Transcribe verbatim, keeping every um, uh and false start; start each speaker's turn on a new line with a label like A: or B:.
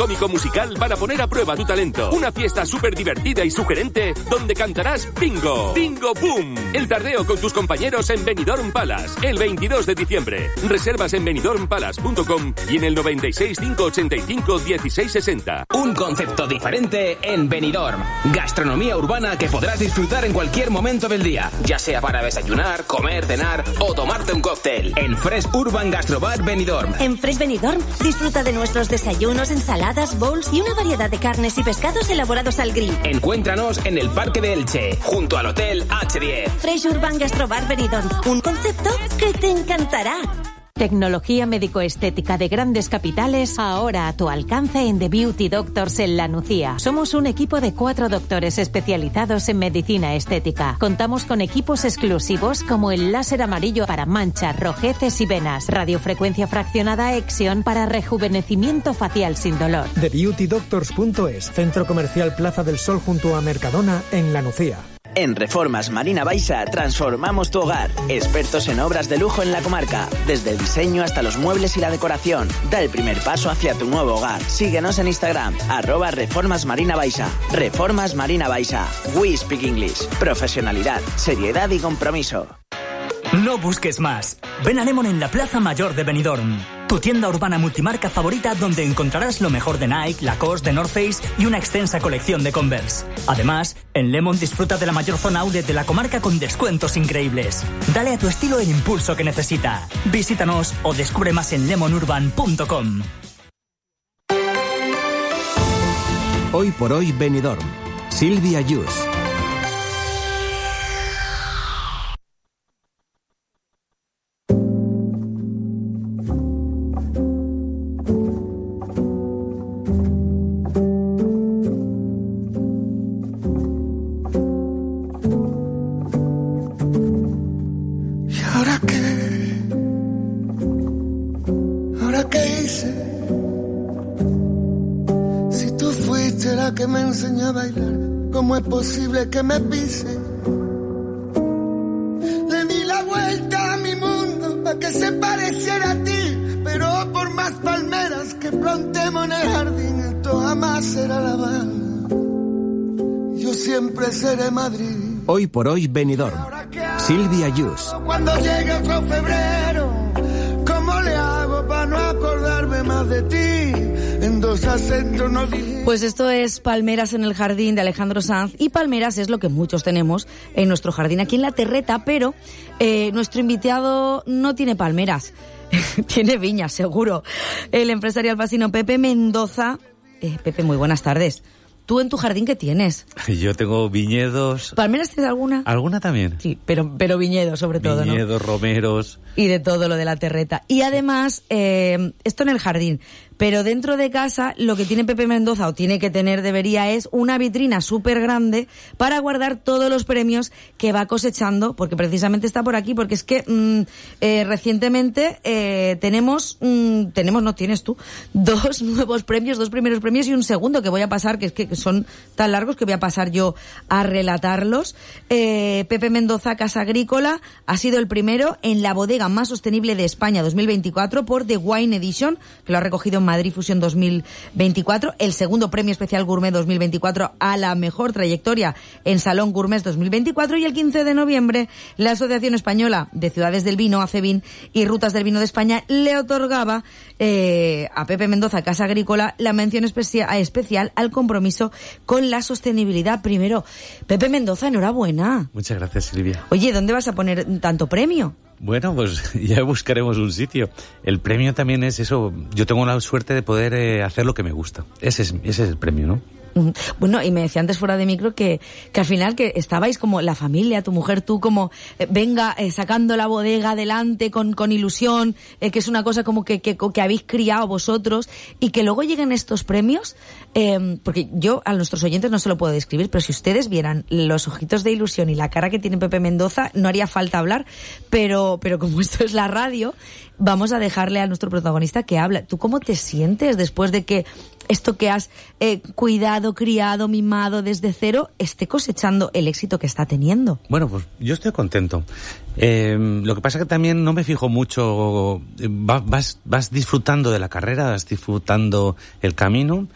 A: cómico musical para poner a prueba tu talento. Una fiesta súper divertida y sugerente donde cantarás Bingo. Bingo Boom. El tardeo con tus compañeros en Benidorm Palace el veintidós de diciembre. Reservas en benidorm palace punto com y en el noventa y seis, cinco ochenta y cinco, dieciséis sesenta.
B: Un concepto diferente en Benidorm. Gastronomía urbana que podrás disfrutar en cualquier momento del día, ya sea para desayunar, comer, cenar o tomarte un cóctel. En Fresh Urban Gastrobar Benidorm.
C: En Fresh Benidorm disfruta de nuestros desayunos, ensaladas, bowls y una variedad de carnes y pescados elaborados al grill.
B: Encuéntranos en el Parque de Elche, junto al Hotel hache diez.
C: Fresh Urban Gastrobar Benidorm. Un concepto que te encantará.
D: Tecnología médico-estética de grandes capitales, ahora a tu alcance en The Beauty Doctors en La Nucía. Somos un equipo de cuatro doctores especializados en medicina estética. Contamos con equipos exclusivos como el láser amarillo para manchas, rojeces y venas, radiofrecuencia fraccionada Exion para rejuvenecimiento facial sin dolor.
E: The Beauty Doctors punto es, Centro Comercial Plaza del Sol junto a Mercadona en La Nucía.
F: En Reformas Marina Baixa transformamos tu hogar. Expertos en obras de lujo en la comarca. Desde el diseño hasta los muebles y la decoración. Da el primer paso hacia tu nuevo hogar. Síguenos en Instagram, arroba Reformas Marina Baixa. Reformas Marina Baixa. We speak English. Profesionalidad, seriedad y compromiso.
G: No busques más. Ven a Lemon en la Plaza Mayor de Benidorm. Tu tienda urbana multimarca favorita donde encontrarás lo mejor de Nike, Lacoste, de North Face y una extensa colección de Converse. Además, en Lemon disfruta de la mayor zona outlet de la comarca con descuentos increíbles. Dale a tu estilo el impulso que necesita. Visítanos o descubre más en lemon urban punto com.
H: Hoy por hoy Benidorm. Silvia Yus.
I: ¿Cómo es posible que me pise? Le di la vuelta a mi mundo para que se pareciera a ti, pero por más palmeras que plantemos en el jardín, esto jamás será La Habana. Yo siempre seré Madrid.
H: Hoy por hoy Benidorm. Silvia Yus.
I: Cuando llegue otro febrero, ¿cómo le hago para no acordarme más de ti? En dos acentos no dije.
J: Pues esto es Palmeras en el jardín de Alejandro Sanz, y palmeras es lo que muchos tenemos en nuestro jardín aquí en La Terreta, pero eh, nuestro invitado no tiene palmeras, tiene viñas, seguro. El empresario albacino Pepe Mendoza. Eh, Pepe, muy buenas tardes. ¿Tú en tu jardín qué tienes?
K: Yo tengo viñedos.
J: ¿Palmeras tienes alguna?
K: ¿Alguna también?
J: Sí, pero, pero viñedos sobre todo, ¿no?
K: Viñedos, romeros.
J: Y de todo lo de La Terreta. Y además, eh, esto en el jardín. Pero dentro de casa, lo que tiene Pepe Mendoza, o tiene que tener, debería, es una vitrina súper grande para guardar todos los premios que va cosechando, porque precisamente está por aquí, porque es que mmm, eh, recientemente eh, tenemos, mmm, tenemos, no tienes tú, dos nuevos premios, dos primeros premios y un segundo que voy a pasar, que es que son tan largos que voy a pasar yo a relatarlos. Eh, Pepe Mendoza Casa Agrícola ha sido el primero en la bodega más sostenible de España dos mil veinticuatro por The Wine Edition, que lo ha recogido en Madrid Fusión dos mil veinticuatro, el segundo Premio Especial Gourmet dos mil veinticuatro a la mejor trayectoria en Salón Gourmet dos mil veinticuatro, y el quince de noviembre la Asociación Española de Ciudades del Vino, ACEVIN, y Rutas del Vino de España le otorgaba eh, a Pepe Mendoza Casa Agrícola la mención especia- especial al compromiso con la sostenibilidad. Primero, Pepe Mendoza, enhorabuena.
K: Muchas gracias, Silvia.
J: Oye, ¿dónde vas a poner tanto premio?
K: Bueno, pues ya buscaremos un sitio. El premio también es eso. Yo tengo la suerte de poder eh, hacer lo que me gusta. Ese es, ese es el premio, ¿no?
J: Bueno, y me decía antes fuera de micro que, que al final que estabais como la familia, tu mujer, tú, como eh, venga eh, sacando la bodega adelante con, con ilusión, eh, que es una cosa como que, que, que habéis criado vosotros, y que luego lleguen estos premios, eh, porque yo a nuestros oyentes no se lo puedo describir, pero si ustedes vieran los ojitos de ilusión y la cara que tiene Pepe Mendoza, no haría falta hablar, pero, pero como esto es la radio, vamos a dejarle a nuestro protagonista que habla. ¿Tú cómo te sientes después de que esto que has eh, cuidado, criado, mimado desde cero esté cosechando el éxito que está teniendo?
K: Bueno, pues yo estoy contento. Eh, lo que pasa es que también no me fijo mucho. Vas, vas disfrutando de la carrera, vas disfrutando el camino,